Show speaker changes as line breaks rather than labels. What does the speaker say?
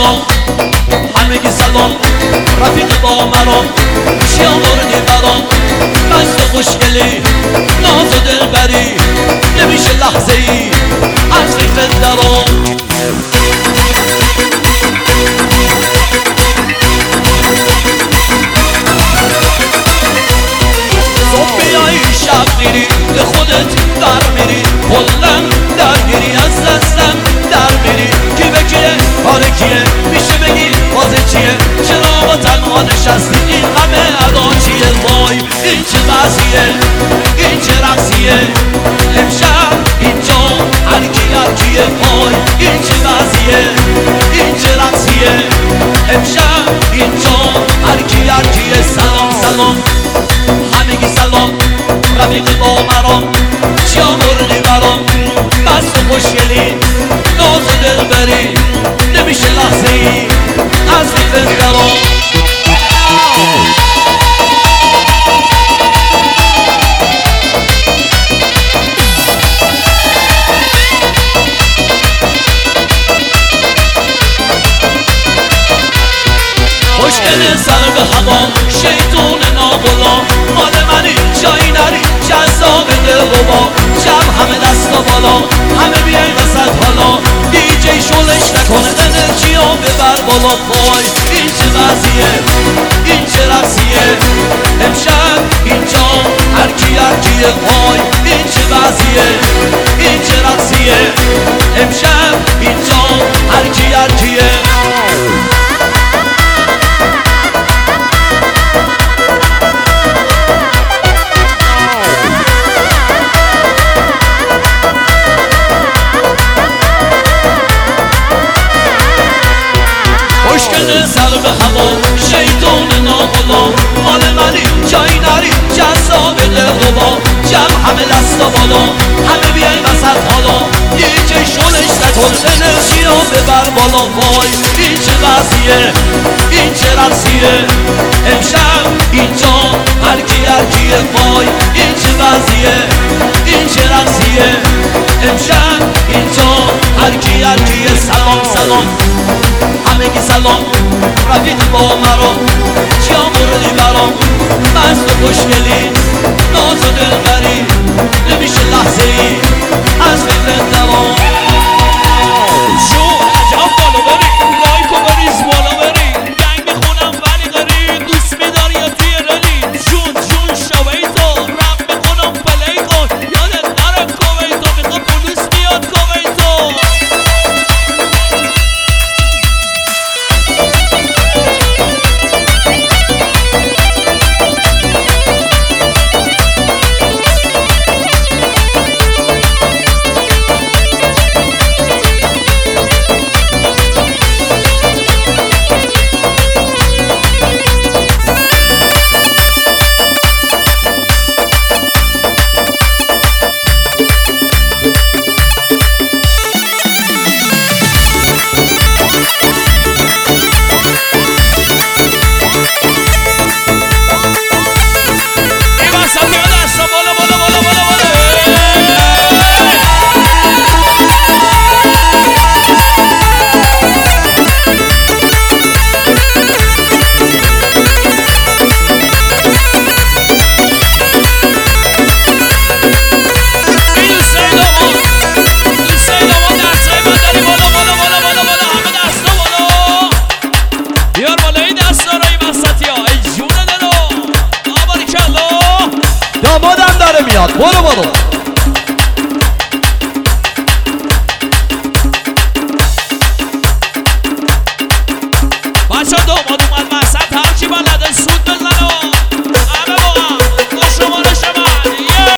سلام همگی سلام رفیق با مرام چیا مردی برام مست و خوشگلی ناز و دلبری نمیشه لحظه ای از فکر درام صبح بیایی شب میری به خودت در میری کلن درگیری از دستم در میری کی به کیه کار کیه میشه بگی بازه چیه چرا با تنها نشستی این همه ادا چیه وای این چه وضعیه این چه رقصیه امشب اینجا هرکیه وای این چه وضعیه این چه رقصیه امشب اینجا هرکیه سلام سلام همگی سلام رفیق با مرام چیا مردی برام مست و خوشگلی ناز و دلبری نمیشه لحظه ای از فکر درام خوشگل سر به هوا شیطون ناغلا مال منی جایی نری جذاب دلربا شب همه دستا بالا همه بیای وسط حالا دیجی شلش نکنه انرژی ها ببر بالا وای این چه وضعیه این چه رقصیه امشب اینجا هرکیه وای این چه وضعیه این چه رقصیه امشب اینجا هرکیه خوشگل سر به هوا شیطون ناغلا مال منی جایی نری جذاب دلربا جمع همه دستا بالا همه بیای وسط حالا دیجی شلش نکن انرژی ها ببر بالا وای این چه وضعیه این چه رقصیه امشب اینجا هرکیه وای این چه وضعیه این چه رقصیه امشب اینجا هرکیه سلام سلام همگی سلام رفیق با مرام چیا مردی برام مست و خوشگلی ناز و دلبری نمیشه لحظه ای از فکر درام
شو عجب بالا بری لایک و بریز بالا بری گنگ میخونم ولی غری دوست میداری یا توی رلی جون شویتا رم میخونم پلی کن یادت نره کویتا میخوا پولوس بیاد کویتا
دامادم داره میاد برو
بچه داماد اومد وسط هرکی بلده سود